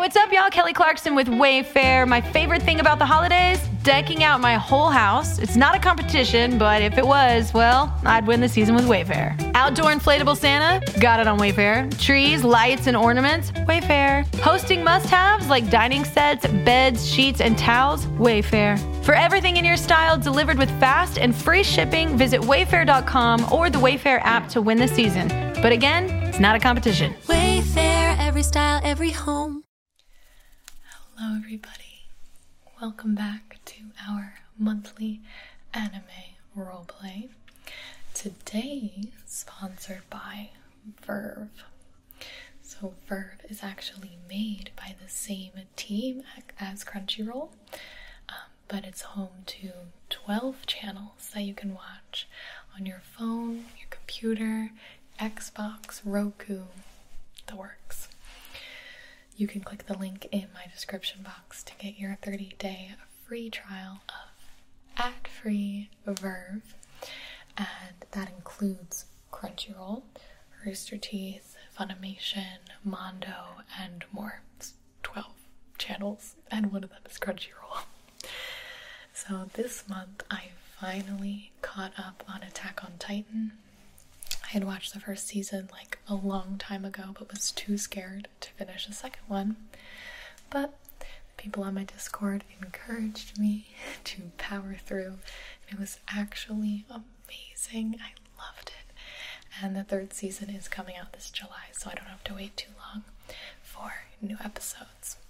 What's up, y'all? Kelly Clarkson with Wayfair. My favorite thing about the holidays? Decking out my whole house. It's not a competition, but if it was, well, I'd win the season with Wayfair. Outdoor inflatable Santa? Got it on Wayfair. Trees, lights, and ornaments? Wayfair. Hosting must-haves like dining sets, beds, sheets, and towels? Wayfair. For everything in your style delivered with fast and free shipping, visit wayfair.com or the Wayfair app to win the season. But again, it's not a competition. Wayfair, every style, every home. Hello everybody, welcome back to our monthly anime roleplay. Today, sponsored by VRV. So VRV is actually made by the same team as Crunchyroll, but it's home to 12 channels that you can watch on your phone, your computer, Xbox, Roku, the works. You can click the link in my description box to get your 30-day free trial of ad-free VRV, and that includes Crunchyroll, Rooster Teeth, Funimation, Mondo, and more. It's 12 channels, and one of them is Crunchyroll. So this month, I finally caught up on Attack on Titan. I had watched the first season like a long time ago, but was too scared to finish the second one. But people on my Discord encouraged me to power through, and it was actually amazing. I loved it. And the third season is coming out this July, so I don't have to wait too long for new episodes.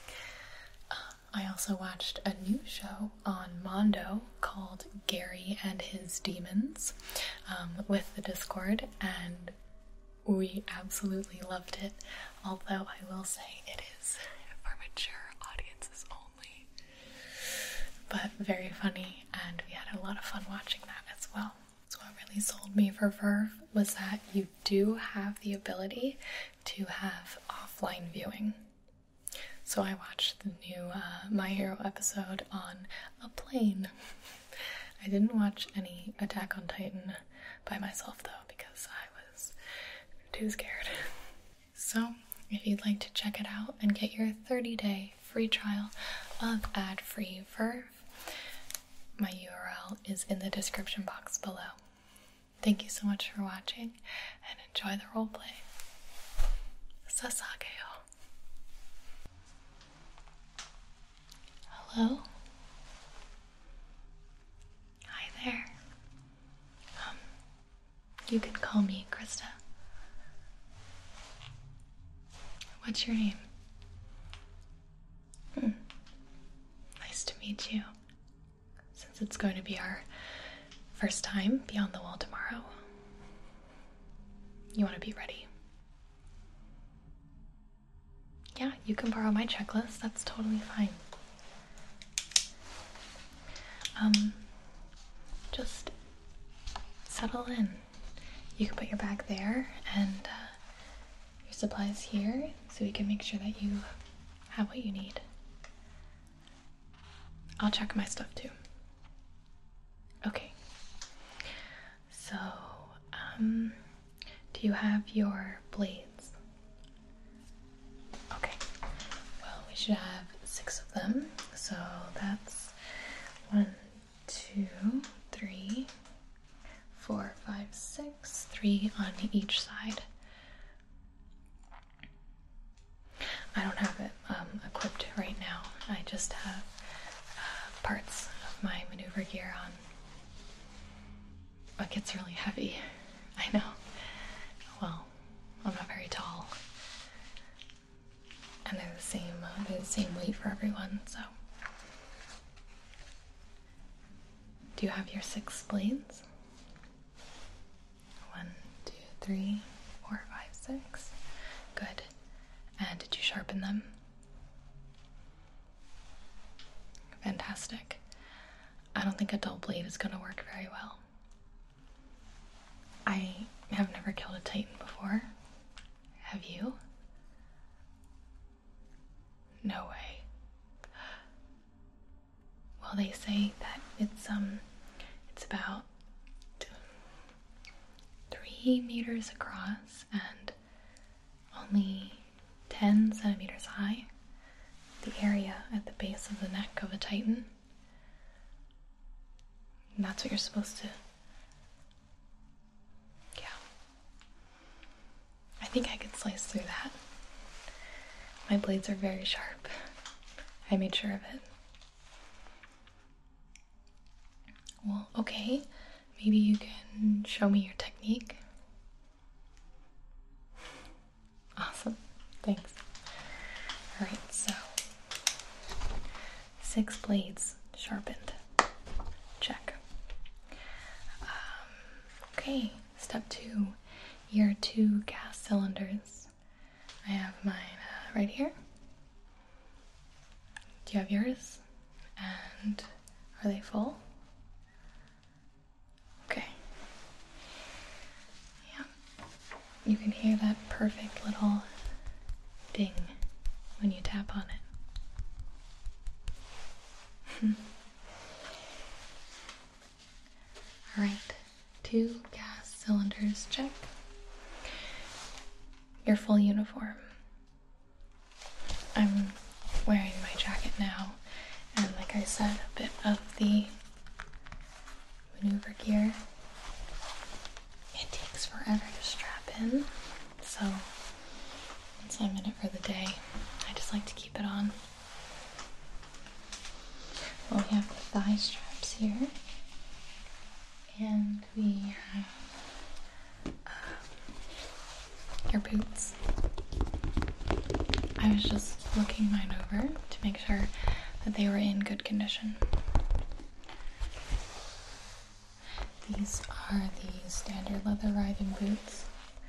I also watched a new show on Mondo called Gary and His Demons with the Discord, and we absolutely loved it, although I will say it is for mature audiences only. But very funny, and we had a lot of fun watching that as well. So what really sold me for VRV was that you do have the ability to have offline viewing. So I watched the new My Hero episode on a plane. I didn't watch any Attack on Titan by myself though, because I was too scared. So if you'd like to check it out and get your 30-day free trial of ad-free VRV, my URL is in the description box below. Thank you so much for watching, and enjoy the roleplay. Sasageo. Hello? Hi there. You can call me Krista. What's your name? Nice to meet you. Since it's going to be our first time Beyond the Wall tomorrow, you want to be ready? Yeah, you can borrow my checklist. That's totally fine. Just settle in. You can put your bag there and your supplies here, so we can make sure that you have what you need. I'll check my stuff too. Okay. So, do you have your blades? Okay. Well, we should have 6 of them. So that's 1, 2, 3, 4, 5, 6, 3 on each side. I don't have it equipped right now. I just have parts of my maneuver gear on. It gets really heavy. I know. Well, I'm not very tall. And they're the same weight for everyone, so. Do you have your 6 blades? 1, 2, 3, 4, 5, 6. Good. And did you sharpen them? Fantastic. I don't think a dull blade is going to work very well. I have never killed a Titan before. Have you? No way. Well, they say that it's about 3 meters across and only 10 centimeters high. a titan. And that's what you're supposed to. Yeah. I think I could slice through that. My blades are very sharp. I made sure of it. Well, okay. Maybe you can show me your technique. Awesome. Thanks. Alright, so 6 blades sharpened. Check. Okay, step 2. Your 2 gas cylinders. I have mine right here. Do you have yours? And are they full? Okay. Yeah. You can hear that perfect little ding when you tap on it. Alright, 2 gas cylinders, check. Your full uniform. I'm wearing my jacket now, and like I said, a bit of the maneuver gear. It takes forever to strap in, so once I'm in it for the day, I just like to keep it on. Well, we have the thigh straps here, and we have your boots. I was just looking mine over to make sure that they were in good condition. These are the standard leather riding boots.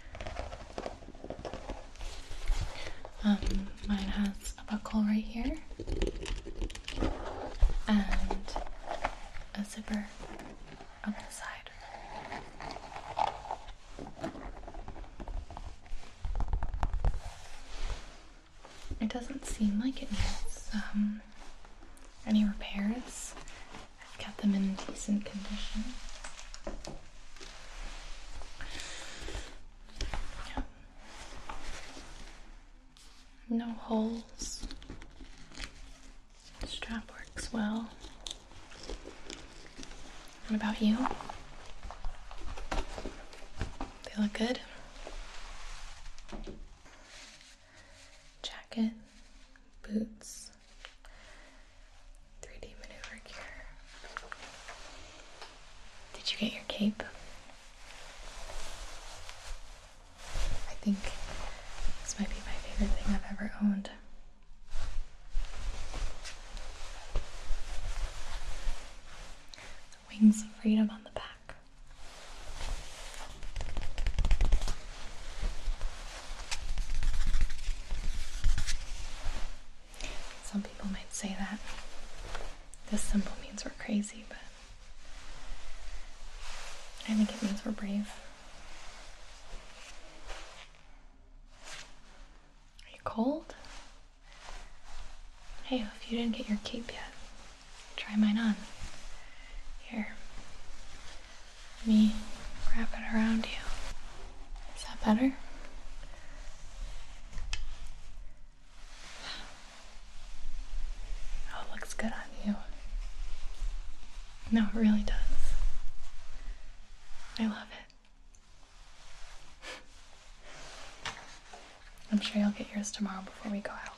Mine has a buckle right here and a zipper up the side. It doesn't seem like it needs any repairs. I've kept them in decent condition. Yeah. No holes. The strap works well. What about you? They look good? Jacket, boots, 3D maneuver gear. Did you get your cape? I think this might be my favorite thing I've ever owned. The wings of freedom on the back. Some people might say that this symbol means we're crazy, but I think it means we're brave. Are you cold? Hey, if you didn't get your cape yet, try mine on. Here, let me wrap it around you. Is that better? Oh, it looks good on you. No, it really does. I love it. I'm sure you'll get yours tomorrow before we go out.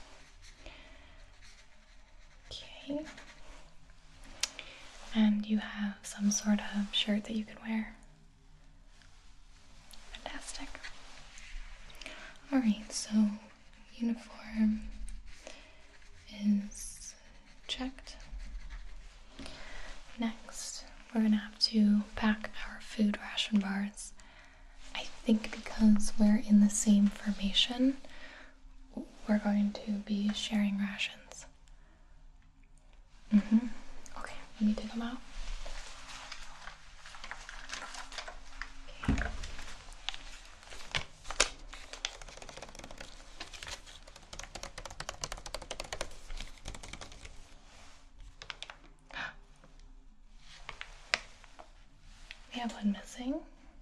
Okay. And you have some sort of shirt that you can wear. Fantastic. Alright, so uniform is checked. Next, we're gonna have to pack our food ration bars. I think because we're in the same formation, we're going to be sharing rations. Okay, let me take them out. Okay. We have one missing.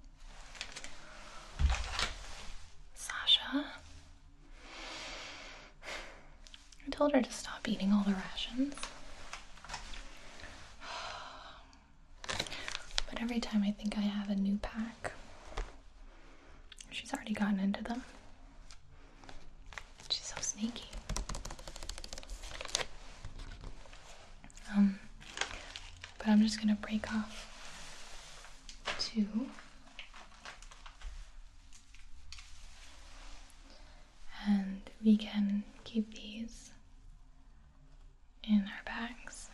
Sasha. I told her to stop eating all the rations. But every time I think I have a new pack, she's already gotten into them. She's so sneaky. But I'm just gonna break off 2. And we can keep these in our bags.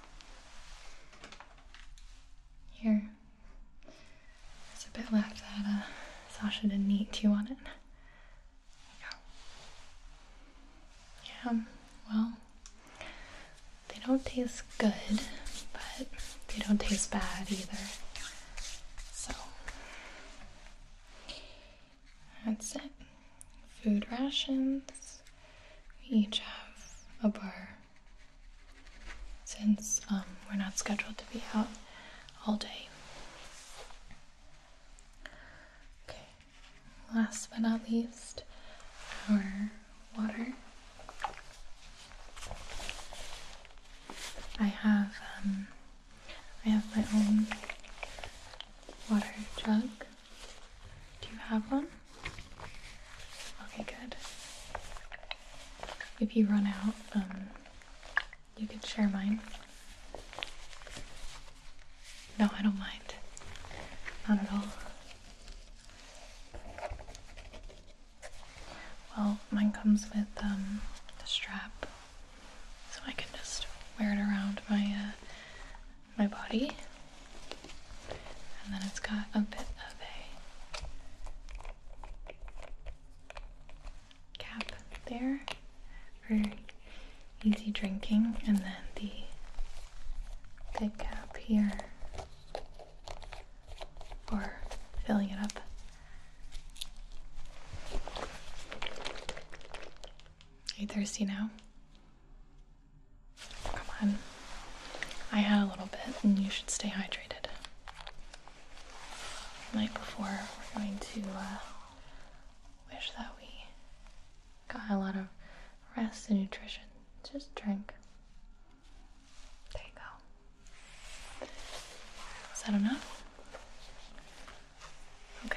Here. There's a bit left that Sasha didn't eat. Do you want it? Yeah, well, they don't taste good, but they don't taste bad either. So, that's it. Food rations. We each have a bar since we're not scheduled to be out all day. Okay, last but not least, our water. I have my own water jug. Do you have one? Okay, good. If you run out, you could share mine. No, I don't mind. Not at all. Well, mine comes with the strap, so I can just wear it around my body. And then it's got a bit of a cap there for easy drinking, and then the big cap here for filling it up. Are you thirsty now? Come on. I had a little bit, and you should stay hydrated. The night before, we're going to wish that we got a lot of rest and nutrition. Just drink. There you go. Is that enough? Okay.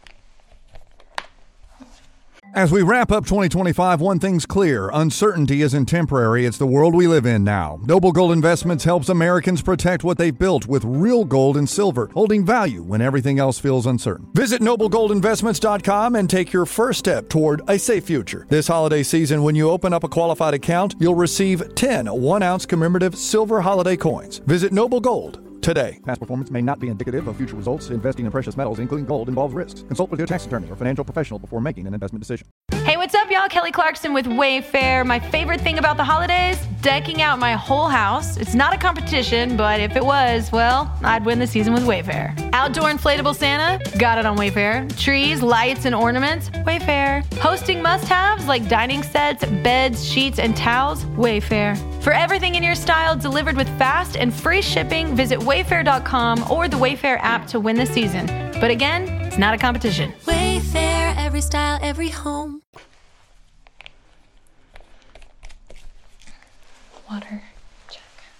As we wrap up 2025, one thing's clear. Uncertainty isn't temporary. It's the world we live in now. Noble Gold Investments helps Americans protect what they've built with real gold and silver, holding value when everything else feels uncertain. Visit noblegoldinvestments.com and take your first step toward a safe future. This holiday season, when you open up a qualified account, you'll receive 10 1-ounce commemorative silver holiday coins. Visit Noble Gold today. Past performance may not be indicative of future results. Investing in precious metals, including gold, involves risks. Consult with your tax attorney or financial professional before making an investment decision. Hey, what's up, y'all? Kelly Clarkson with Wayfair. My favorite thing about the holidays? Decking out my whole house. It's not a competition, but if it was, well, I'd win the season with Wayfair. Outdoor inflatable Santa? Got it on Wayfair. Trees, lights, and ornaments? Wayfair. Hosting must-haves like dining sets, beds, sheets, and towels? Wayfair. For everything in your style delivered with fast and free shipping, visit wayfair.com or the Wayfair app to win the season. But again, it's not a competition. Wayfair, every style, every home. Water check.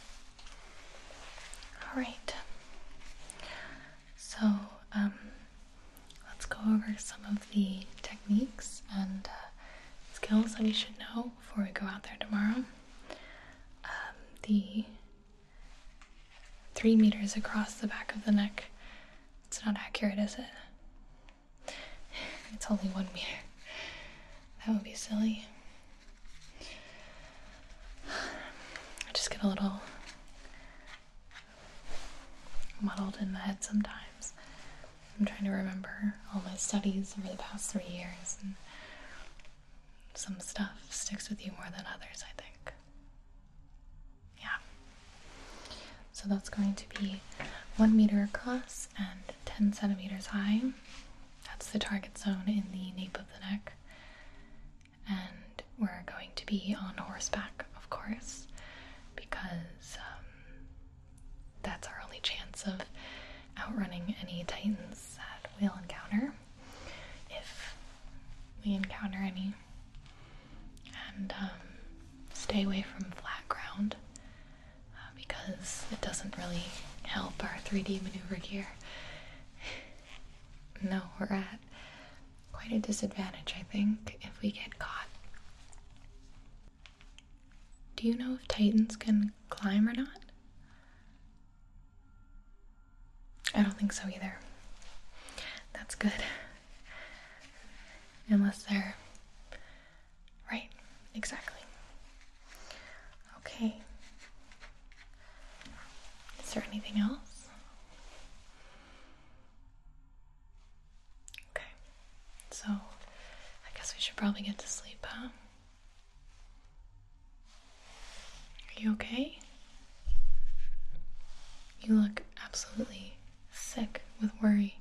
All right. So, let's go over some of the techniques and skills that we should know before we go out there tomorrow. The 3 meters across the back of the neck. It's not accurate, is it? It's only 1 meter. That would be silly. I just get a little muddled in the head sometimes. I'm trying to remember all my studies over the past 3 years, and some stuff sticks with you more than others, I think. Yeah. So that's going to be 1 meter across and 10 centimeters high. That's the target zone in the nape of the neck. And we're going to be on horseback, of course, because that's our only chance of outrunning any titans that we'll encounter, if we encounter any. And stay away from flat ground, because it doesn't really help our 3D maneuver gear No, we're at quite a disadvantage, I think, if we get caught. Do you know if Titans can climb or not? I don't think so either. That's good. Unless they're... Right, exactly. Okay. Is there anything else? Okay. So, I guess we should probably get to sleep, huh? Are you okay? You look absolutely sick with worry.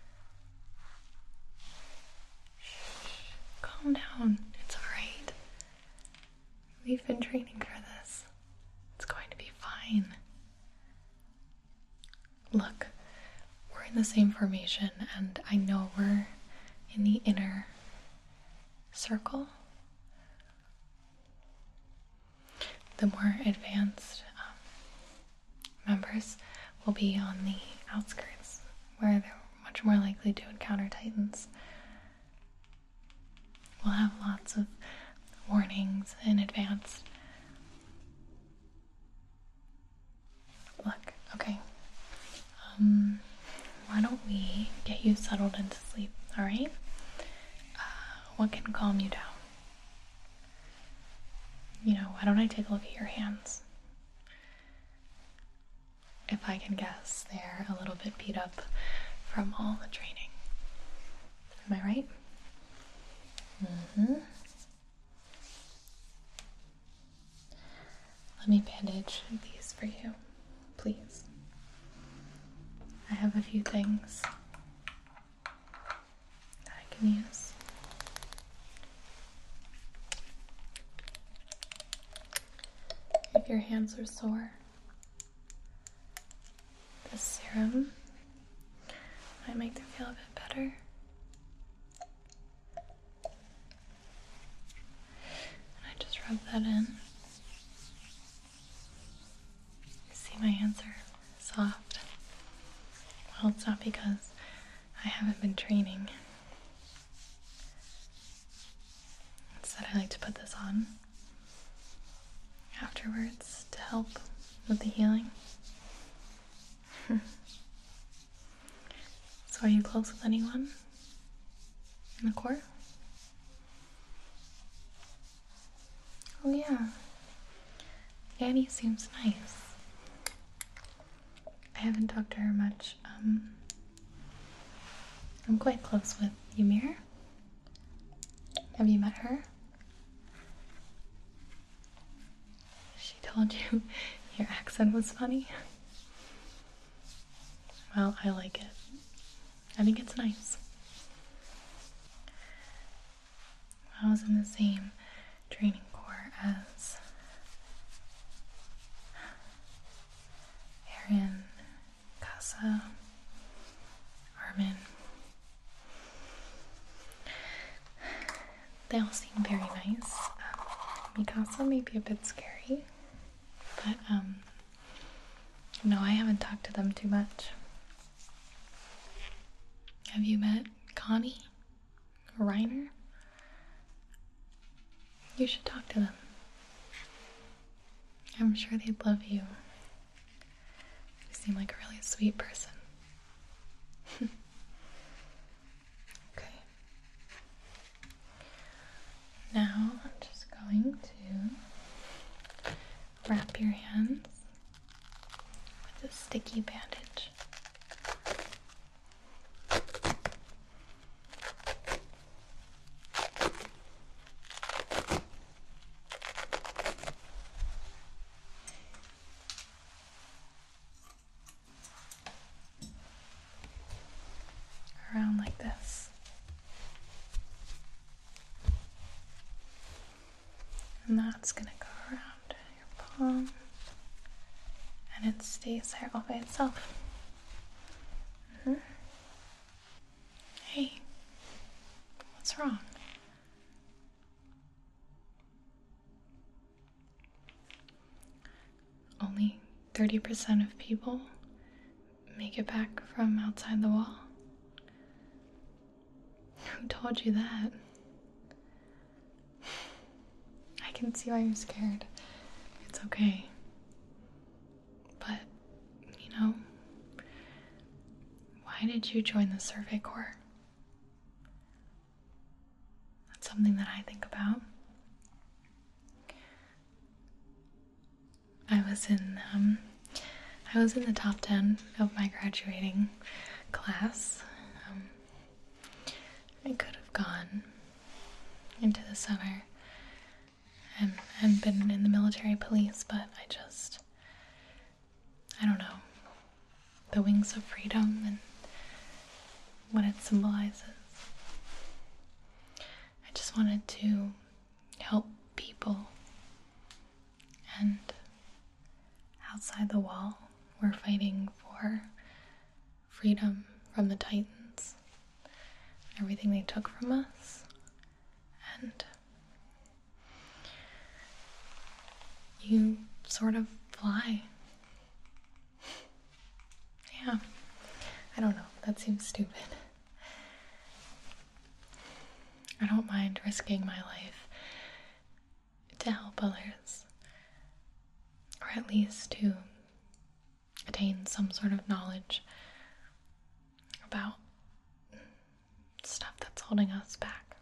Calm down. It's alright. We've been training for this. It's going to be fine. Look, we're in the same formation, and I know we're in the inner circle. The more advanced members will be on the outskirts, where they're much more likely to encounter Titans. We'll have lots of warnings in advance. Look, okay. Why don't we get you settled into sleep, alright? What can calm you down? You know, why don't I take a look at your hands? If I can guess, they're a little bit beat up from all the training. Am I right? Let me bandage these for you, please. I have a few things that I can use. If your hands are sore, the serum might make them feel a bit better. And I just rub that in. You see my hands are soft. Well, it's not because I haven't been training. It's that I like to put this on afterwards to help with the healing. So are you close with anyone in the Corps? Oh yeah, Annie seems nice. I haven't talked to her much. I'm quite close with Ymir. Have you met her? She told you your accent was funny? Well, I like it. I think it's nice. I was in the same training corps as Aaron, Casa, Armin. They all seem very nice. Mikasa may be a bit scary, but no, I haven't talked to them too much. Have you met Connie or Reiner? You should talk to them. I'm sure they'd love you. You seem like a really sweet person. Okay. Now I'm just going to wrap your hands with a sticky bandage. Around like this. And that's gonna go around your palm, and it stays there all by itself. Hey, what's wrong? Only 30% of people make it back from outside the wall. Who told you that? I can see why you're scared. It's okay. But, why did you join the Survey Corps? That's something that I think about. I was in the top 10 of my graduating class. I could have gone into the center and been in the military police, but I don't know, the wings of freedom and what it symbolizes. I just wanted to help people, and outside the wall, we're fighting for freedom from the Titans, everything they took from us, and you sort of fly. Yeah, I don't know, that seems stupid. I don't mind risking my life to help others, or at least to attain some sort of knowledge about stuff that's holding us back.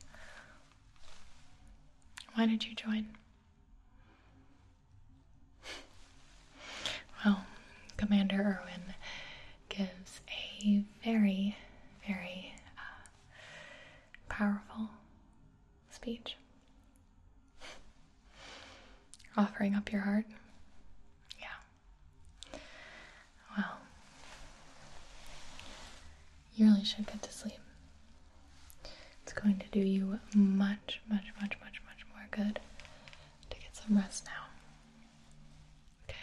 Why did you join? Well, Commander Irwin gives a very, very powerful speech. Offering up your heart. Yeah. Well, you really should get to sleep. It's going to do you much, much, much, much, much more good to get some rest now. Okay?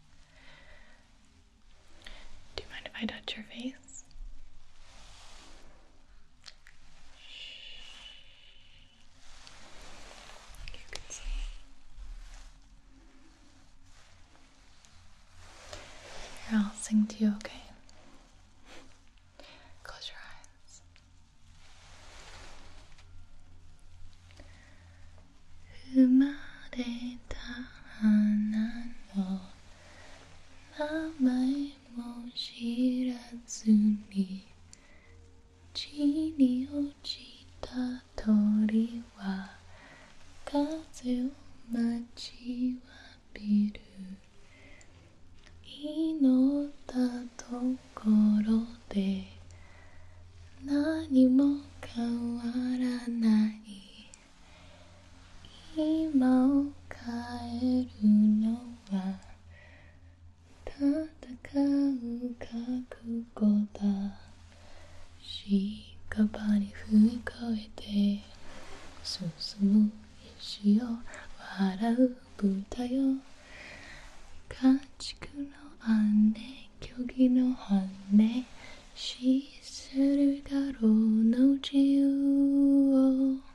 Do you mind if I touch your face? You can sleep. Here, I'll sing to you, okay? Close your eyes. 生まれた花の名前も知らずに地に落ちた鳥は風を待ちわびる祈ったところで何も変わらない今を変えるのは戦う覚悟だ屍に踏み越えて進む石を笑う豚よ家畜の姉虚偽の羽死するだろうの自由を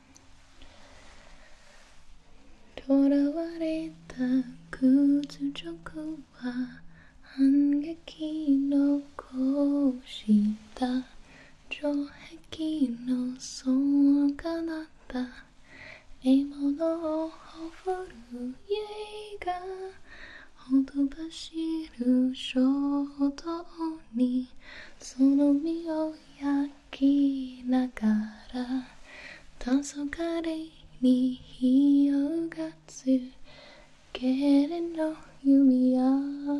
囚われた屈辱は反撃のこうした城壁の騒がなった獲物を振る家がほとばしる衝動にその身を焼きながら黄昏に火をがつけるの弓や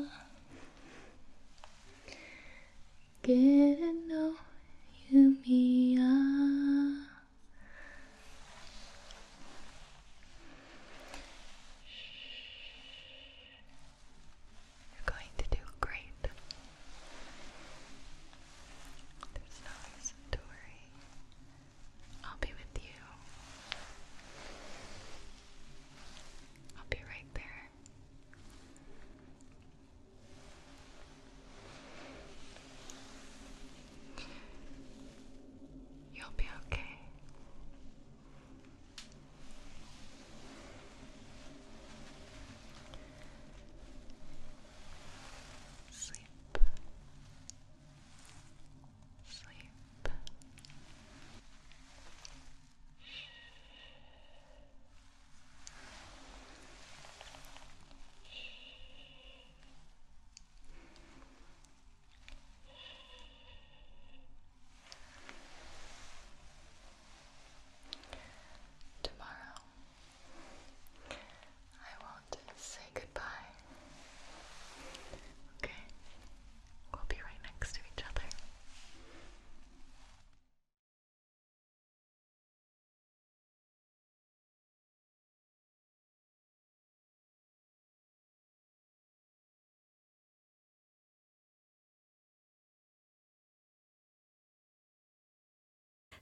けれの弓やYou're going to do great. There's no reason to worry. I'll be with you. I'll be right there. You'll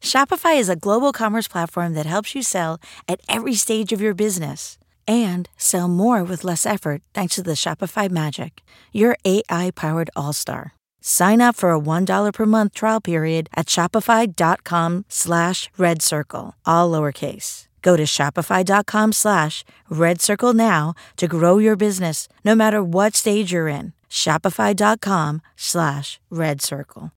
Shopify is a global commerce platform that helps you sell at every stage of your business and sell more with less effort thanks to the Shopify Magic, your AI-powered all-star. Sign up for a $1 per month trial period at shopify.com/redcircle, all lowercase. Go to shopify.com/redcircle now to grow your business no matter what stage you're in. Shopify.com/redcircle.